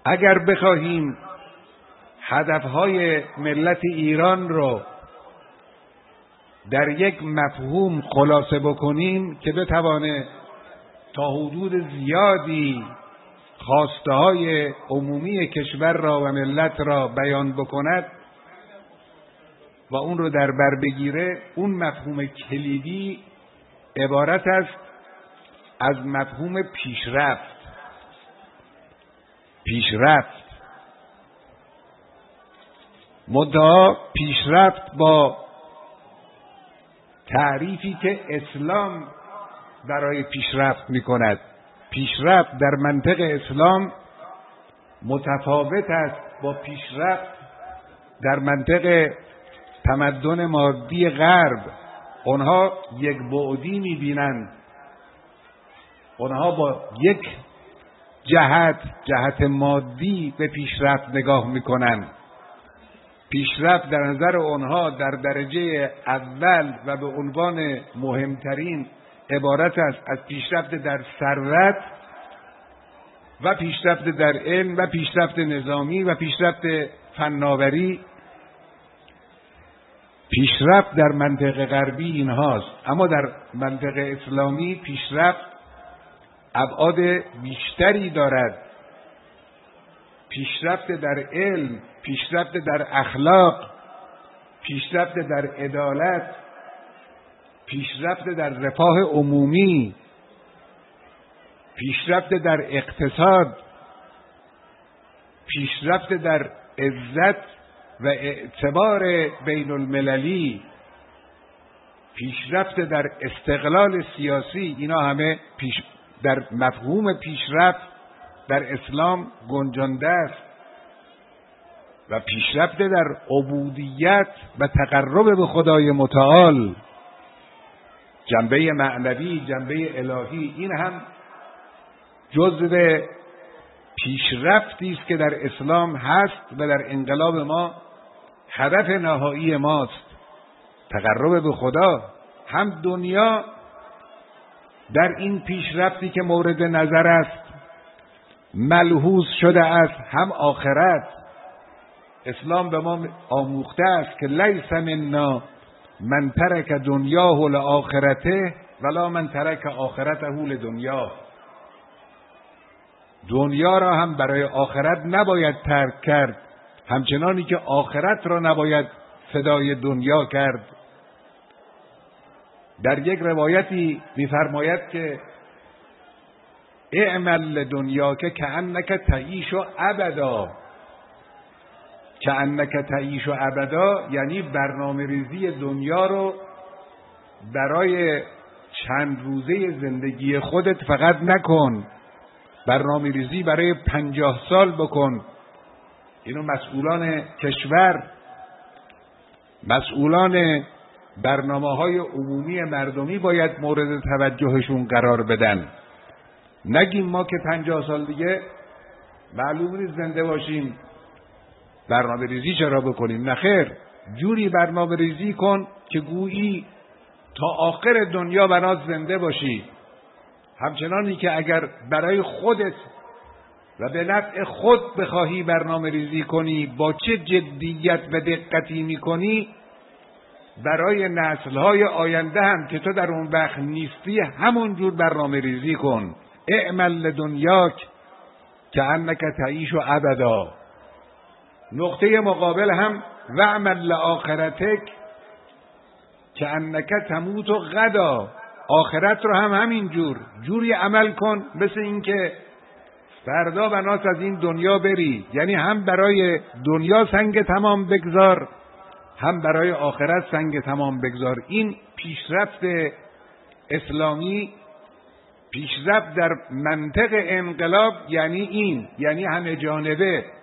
اگر بخواهیم هدفهای ملت ایران رو در یک مفهوم خلاصه بکنیم که بتوانه تا حدود زیادی خواسته های عمومی کشور را و ملت را بیان بکند و اون رو در بر بگیره، اون مفهوم کلیدی عبارت است از مفهوم پیشرفت. منتها پیشرفت با تعریفی که اسلام برای پیشرفت می‌کند. پیشرفت در منطق اسلام متفاوت است با پیشرفت در منطق تمدن مادی غرب. آنها یک بعدی می‌بینند، آنها با یک جهت مادی به پیشرفت نگاه می‌کنند. پیشرفت در نظر آنها در درجه اول و به عنوان مهمترین عبارت است از پیشرفت در ثروت و پیشرفت در علم و پیشرفت نظامی و پیشرفت فناوری. پیشرفت در منطق غربی اینهاست، اما در منطق اسلامی پیشرفت ابعاد بیشتری دارد. پیشرفت در علم، پیشرفت در اخلاق، پیشرفت در عدالت، پیشرفت در رفاه عمومی، پیشرفت در اقتصاد، پیشرفت در عزت و اعتبار بین المللی، پیشرفت در استقلال سیاسی. اینا همه در مفهوم پیشرفت در اسلام گنجانده است. و پیشرفت در عبودیت و تقرب به خدای متعال، جنبه معنوی، جنبه الهی، این هم جزء پیشرفتی است که در اسلام هست و در انقلاب ما هدف نهایی ماست، تقرب به خدا. هم دنیا در این پیشرفتی که مورد نظر است ملحوظ شده است، هم آخرت. اسلام به ما آموخته است که لیس منا من ترک دنیاه لآخرته ولا من ترک آخرته لدنیاه. دنیا را هم برای آخرت نباید ترک کرد، همچنانی که آخرت را نباید فدای دنیا کرد. در یک روایتی می‌فرماید که اعمل لدنیاک کأنک تعیش ابدا. کأنک تعیش ابدا یعنی برنامه ریزی دنیا رو برای چند روزه زندگی خودت فقط نکن، برنامه ریزی برای 50 سال بکن. اینو مسئولان کشور، مسئولان برنامه‌های عمومی مردمی باید مورد توجهشون قرار بدن. نگیم ما که 50 سال دیگه معلوم نیست زنده باشیم، برنامه ریزی چرا بکنیم؟ نخیر، جوری برنامه ریزی کن که گویی تا آخر دنیا بنات زنده باشی. همچنانی که اگر برای خودت و به نفع خود بخواهی برنامه ریزی کنی، با چه جدیت و دقتی میکنی، برای نسل‌های آینده هم که تو در اون وقت نیستی همون جور برنامه ریزی کن. اعمل لدنیاک کأنک تعیش ابدا. نقطه مقابل هم واعمل لآخرتک کأنک تموت غدا. آخرت رو هم همین جوری عمل کن مثل اینکه فردا بناس از این دنیا بری. یعنی هم برای دنیا سنگ تمام بگذار، هم برای آخرت سنگ تمام بگذار. این پیشرفت اسلامی، پیشرفت در منطق انقلاب یعنی این، یعنی همه جانبه.